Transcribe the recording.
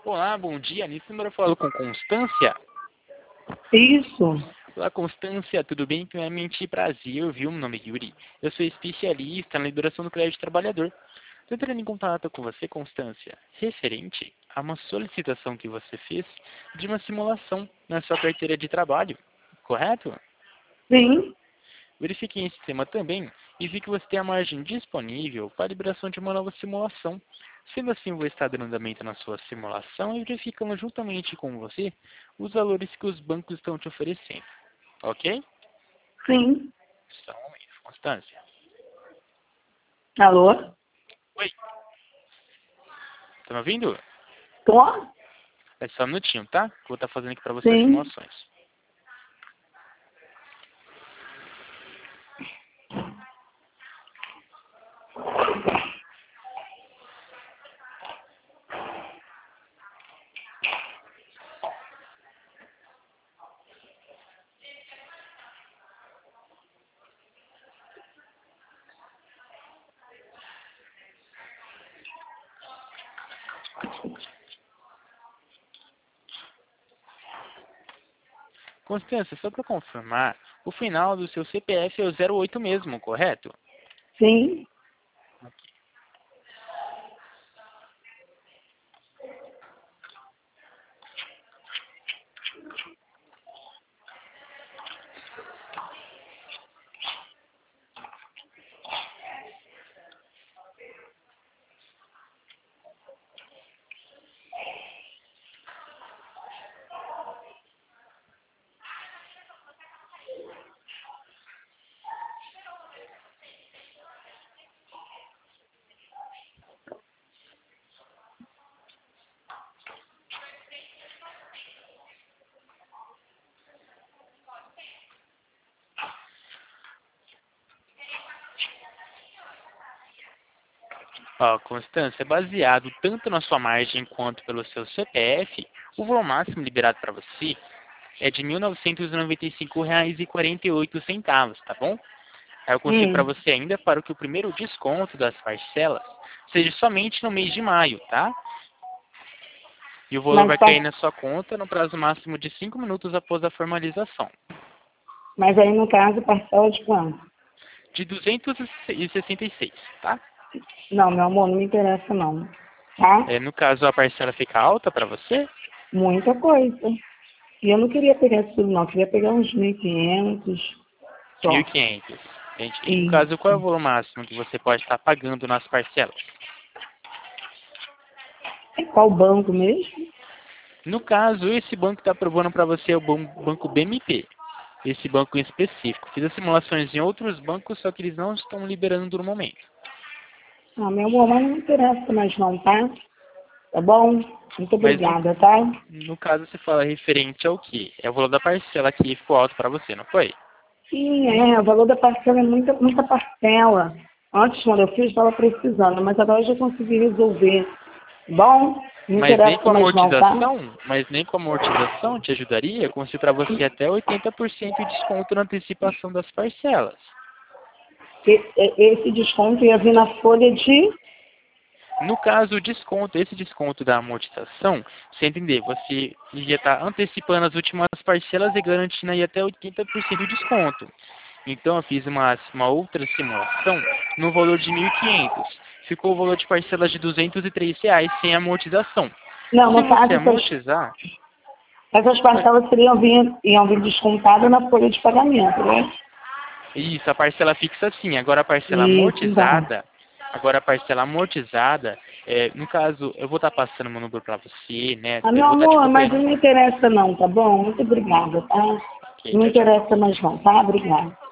Olá, bom dia. Nesse número eu falo com Constância. Isso. Olá, Constância, tudo bem? Primeiramente, prazer, viu? Meu nome é Yuri. Eu sou especialista na liberação do crédito trabalhador. Estou entrando em contato com você, Constância, referente a uma solicitação que você fez de uma simulação na sua carteira de trabalho, correto? Sim. Verifiquei em sistema também e vi que você tem a margem disponível para a liberação de uma nova simulação. Sendo assim, vou estar dando andamento na sua simulação e verificando juntamente com você os valores que os bancos estão te oferecendo. Ok? Sim. Só um momento, Constância. Alô? Oi, tá me ouvindo? Tô? É só um minutinho, tá? Que eu vou estar fazendo aqui para você as Sim. simulações. Constância, só para confirmar, o final do seu CPF é o 08 mesmo, correto? Sim. Ó, Constância, baseado tanto na sua margem quanto pelo seu CPF, o valor máximo liberado para você é de R$ 1.995,48, tá bom? Aí eu consigo para você ainda para que o primeiro desconto das parcelas seja somente no mês de maio, tá? E o valor vai Mas, cair na sua conta no prazo máximo de 5 minutos após a formalização. mas aí, no caso, parcela de quanto? De 266, tá? Não, meu amor, não me interessa não. Tá? No caso, a parcela fica alta para você? Muita coisa. E eu não queria pegar isso tudo, não. Eu queria pegar uns 1.500 só. 1.500. Gente, e no caso, qual é o Isso. valor máximo que você pode estar pagando nas parcelas? É qual banco mesmo? No caso, esse banco que está aprovando para você é o banco BMP. Esse banco em específico. Fiz as simulações em outros bancos, só que eles não estão liberando no momento. Ah, meu amor, mas não me interessa mais não, tá? Tá bom? Muito Mas obrigada, tá? no caso, você fala referente ao quê? É o valor da parcela que ficou alto para você, não foi? Sim, o valor da parcela é muita parcela. Antes, quando eu fiz, estava precisando, mas agora eu já consegui resolver. Bom, não Mas nem interessa com mais não, tá? amortização te ajudaria? Eu consigo para você até 80% de desconto na antecipação das parcelas. Esse desconto ia vir na folha de... No caso, o desconto, esse desconto da amortização, você entender, você ia estar antecipando as últimas parcelas e garantindo aí até 80% de desconto. Então, eu fiz uma outra simulação no valor de 1.500. Ficou o valor de parcelas de R$ 203 sem amortização. Não, Se no você caso, amortizar, essas parcelas iam vir descontadas na folha de pagamento, né? isso, a parcela fixa sim. Isso, então. Agora a parcela amortizada, no caso, eu vou estar passando meu número para você, né? Ah, Eu meu vou estar te amor, mas acompanhando. não me interessa não, tá bom? Muito obrigada, tá? Ok, Não me tchau, tchau. interessa mais não, tá? Obrigada.